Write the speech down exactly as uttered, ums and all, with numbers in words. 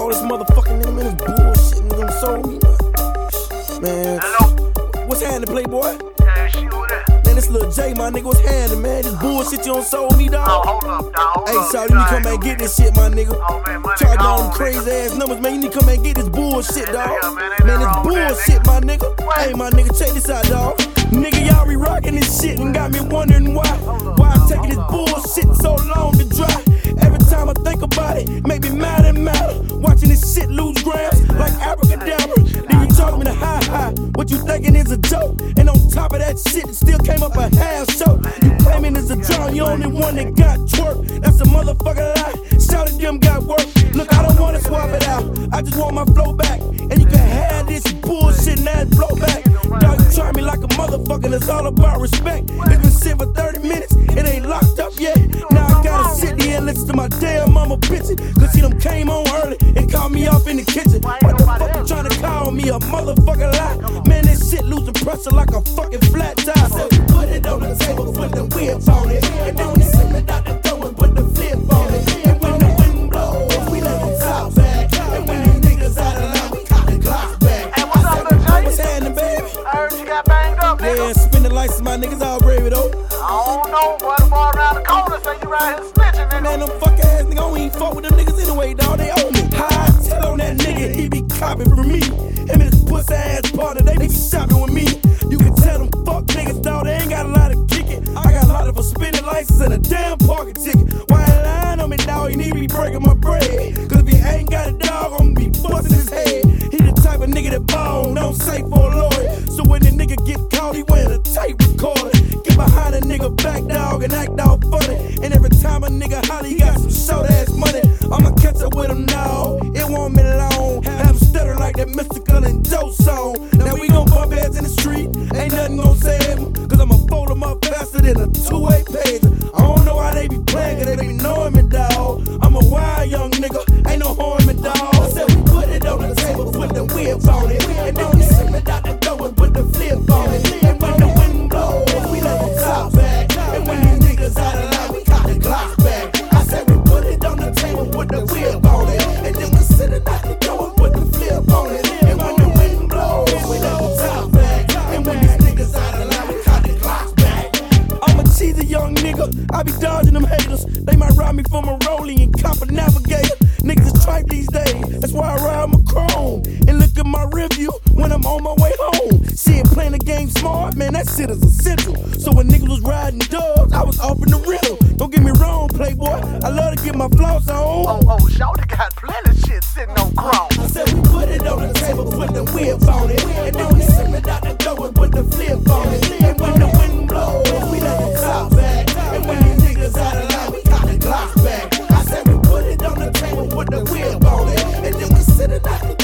this motherfucking nigga, man, this bullshit nigga done sold me, man. Hello? What's happening, Playboy? Yeah, she who that? Man, this little J, my nigga, what's happening, man? This bullshit you done sold me, dog. Oh, hold up, dog. Hold hey, up. sorry, you need to come back and get this shit, my nigga. Oh, man, money Charge all gone, them crazy nigga. ass numbers, man. You need to come back and get this bullshit, Yeah, dog. yeah, man, ain't Man, nothing this wrong with that, bullshit, my nigga. What? Hey, my nigga, check this out, dog. Nigga, y'all be rocking this shit and got me wondering why. Why I'm taking this bullshit so long to dry. Every time I think about it, make me mad and mad. Watching this shit lose grams like abracadabra. Then you talk me to high high. What you thinking is a joke? And on top of that shit, it still came up a half show. You claiming it's a draw, you only one that got twerk. That's a motherfucking lie. Shout at them got work. Look, I don't wanna swap it out. I just want my flow back. And you can have this bullshit and that flow back. Dog, you try me like a motherfucker, and it's all about respect. It's been sitting for thirty minutes, it ain't locked up yet. Now I gotta sit here and listen to my damn mama bitchin'. Cause she done came on early and called me off in the kitchen. What the fuck you tryna call me a motherfucking lie? Man, this shit losing pressure like a fucking flat tire. So put it on the table, put the whip on it. And then we send it out the door and put the flip on it. And when the wind blows, we let the top back. And when these niggas out of line, we cop the clock back. Hey, what's up, Lil J? What's happening, baby? I heard you got banged up, nigga. Yeah, spin the lights, my niggas all brave though. I don't know, boy. The boy around the corner say you right here snitching, nigga. Man, them fuck ass niggas, I don't even fuck with them niggas anyway, dawg. They owe me. High tell on that nigga, he be copping from me. Him and his pussy ass partner, they be shopping with me. You can tell them fuck niggas, dawg, they ain't got a lot of kicking. I got a lot of a spinning license and a damn parking ticket. Why you lying on me, dawg? You need to be breaking my bread. Cause if he ain't got a dog, I'm gonna be busting his head. He the type of nigga that ball, don't say for a lawyer. So when the nigga get caught, he wearing a tape recorder. Get behind a nigga back, dog, and act all funny. And every time a nigga holler, he got some short ass money. I'ma catch up with him now, it won't be long. Have him stutter like that Mystical and Joe song. Now we gon' bump heads in the street, ain't nothing gon' save him. Cause I'ma fold him up faster than a two-way page. I don't know how they be playing, cause they be knowing me, dog. I'm a wild young nigga, ain't no harm in dog. I said we put it on the table, put the whip on it. And then we send it out the door and put the flip on it. And when the wind blows, we let the top back. And when these niggas out of line, we cop the clock back. I said we put it on the table, put the whip on it. And then we send it out the door and put the flip on it. And when the wind blows, we let the top back. And when these niggas out of line, we cop the clock back. I'm a cheesy young nigga, I be dodging them haters. They might rob me from a rolling and cop a navigator. Niggas is tripe these days, that's why I ride my chrome. And look at my review when I'm on my way home. Shit, playing the game smart, man, that shit is essential. So when niggas was riding dubs, I was offering the rental. Don't get me wrong, Playboy, I love to get my floss on. Oh, oh, shawty got plenty shit sitting on chrome. I said we put it on the table, put the whip on it. And then we send it out the door and put the flip on it. And when the wind blows, we let the clock back. And when these niggas out of line, we got the clock back. I said we put it on the table, put the whip on it. And then we send it out the